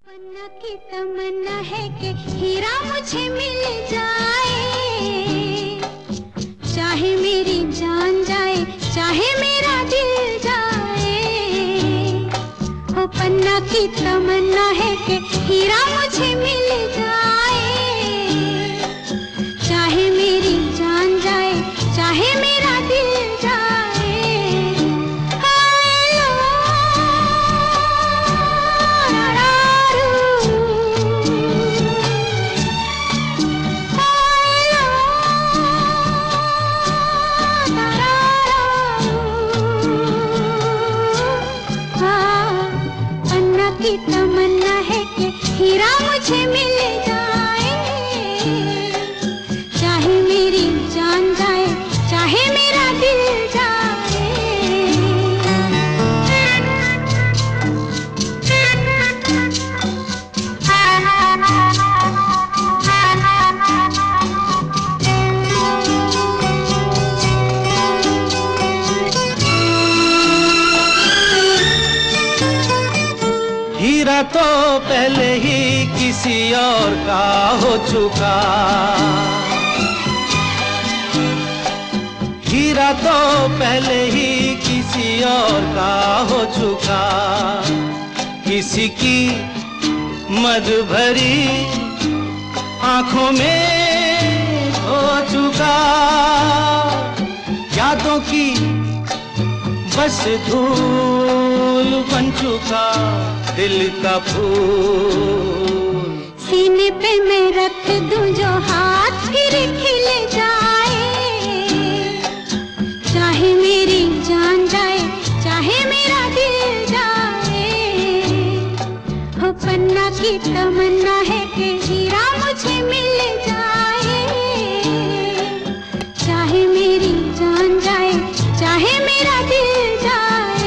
पन्ना की तमन्ना है कि हीरा मुझे मिल जाए, चाहे मेरी जान जाए, चाहे मेरा दिल जाए। ओ पन्ना की तमन्ना है कि हीरा मुझे मिल जाए, चाहे मेरी जान जाए, चाहे मेरा दिल जाए। की तमन्ना है कि हीरा मुझे मिल जाए, चाहे मेरी जान जाए, चाहे मेरा दिल जाए। हीरा तो पहले ही किसी और का हो चुका, हीरा तो पहले ही किसी और का हो चुका। किसी की मद भरी आंखों में हो चुका, यादों की बस धूल बन चुका दिल का फूल। सीने पे मैं रख दूं जो हाथ फिर खिल जाए, चाहे मेरी जान जाए, चाहे मेरा दिल जाए। हो पन्ना की तमन्ना है कि हीरा मुझे मिल जाए, चाहे मेरी जान जाए, चाहे मेरा दिल जाए।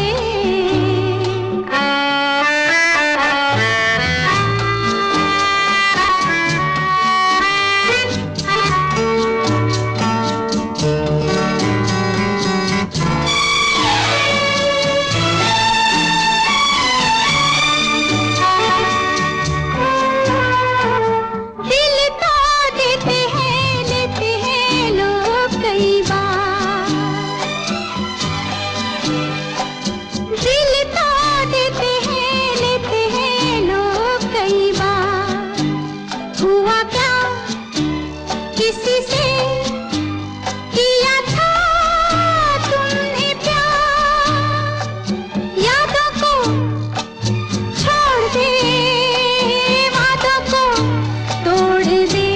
किसी से किया था तुमने प्यार, यादों को छोड़ दे, वादों को तोड़ दे।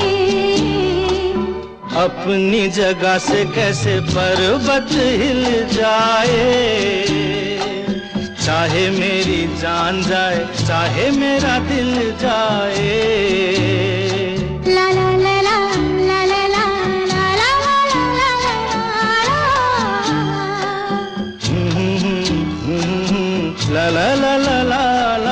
अपनी जगह से कैसे पर्वत हिल जाए, चाहे मेरी जान जाए, चाहे मेरा दिल जाए। ला ला ला ला ला ला ला ला ला ला ला ला ला ला ला।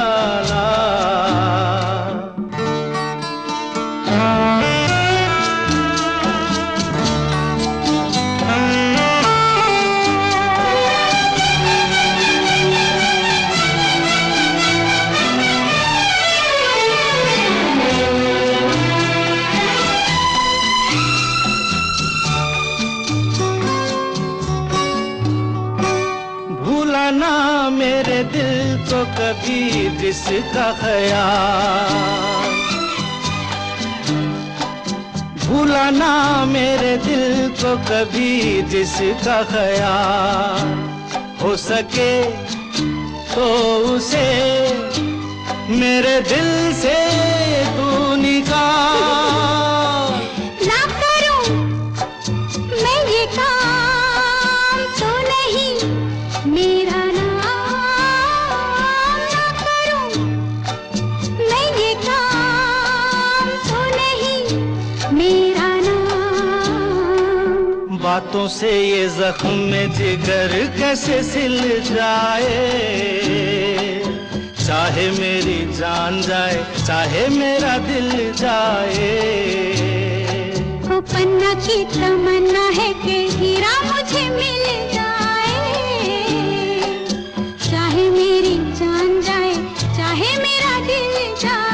भूलाना मेरे दिल को कभी जिसका ख्याल, भूलाना मेरे दिल को कभी जिसका ख्याल। हो सके तो उसे मेरे दिल से तू निकाल। ना करूं मैं ये काम तो नहीं मेरा नाम, ना करूं मैं ये काम तो नहीं मेरा नाम। बातों से ये जख्म में जिगर कैसे सिल जाए, चाहे मेरी जान जाए, चाहे मेरा दिल जाए। ओ पन्ना की तमन्ना है कि हीरा मुझे मिल जाए, चाहे मेरी जान जाए, चाहे मेरा दिल जाए।